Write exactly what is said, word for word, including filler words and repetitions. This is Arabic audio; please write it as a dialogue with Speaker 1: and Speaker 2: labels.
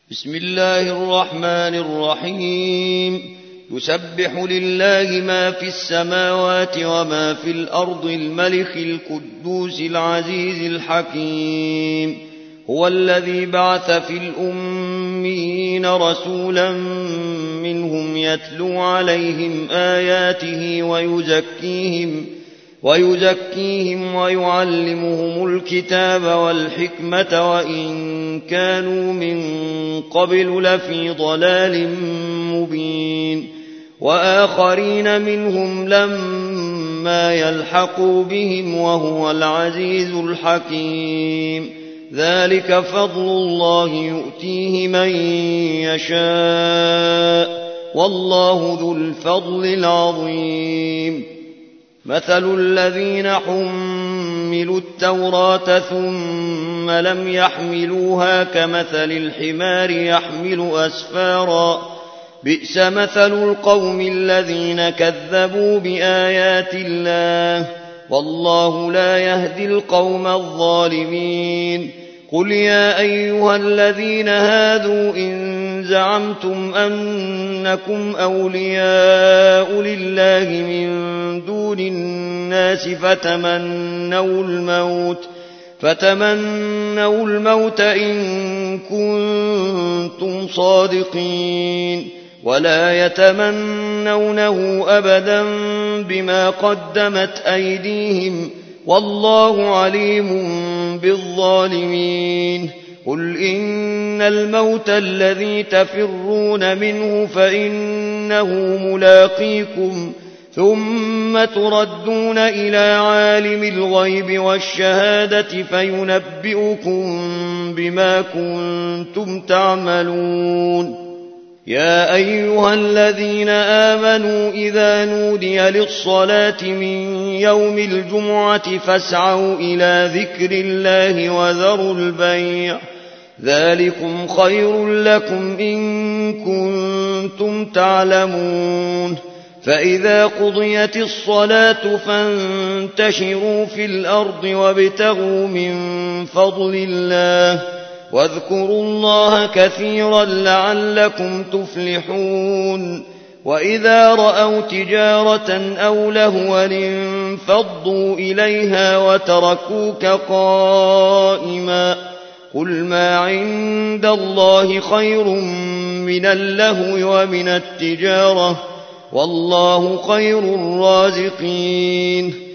Speaker 1: بسم الله الرحمن الرحيم يسبح لله ما في السماوات وما في الأرض الملك القدوس العزيز الحكيم هو الذي بعث في الأميين رسولا منهم يتلو عليهم آياته ويزكيهم ويزكيهم ويعلمهم الكتاب والحكمة وإن كانوا من قبل لفي ضلال مبين وآخرين منهم لما يلحقوا بهم وهو العزيز الحكيم ذلك فضل الله يؤتيه من يشاء والله ذو الفضل العظيم مثل الذين حملوا التوراة ثم لم يحملوها كمثل الحمار يحمل أسفارا بئس مثل القوم الذين كذبوا بآيات الله والله لا يهدي القوم الظالمين قل يا أيها الذين هادوا إن زعمتم أنكم أولياء لله من دون الناس فتمنوا الموت فتمنوا الموت إن كنتم صادقين ولا يتمنونه أبدا بما قدمت أيديهم والله عليم بالظالمين قل إن الموت الذي تفرون منه فإنه ملاقيكم ثم تردون إلى عالم الغيب والشهادة فينبئكم بما كنتم تعملون يا أيها الذين آمنوا إذا نودي للصلاة من يوم الجمعة فاسعوا إلى ذكر الله وذروا البيع ذلكم خير لكم إن كنتم تعلمون فإذا قضيت الصلاة فانتشروا في الأرض وابتغوا من فضل الله واذكروا الله كثيرا لعلكم تفلحون وإذا رأوا تجارة أو لهوا انفضوا إليها وتركوك قائما قل ما عند الله خير من اللهو ومن التجارة والله خير الرازقين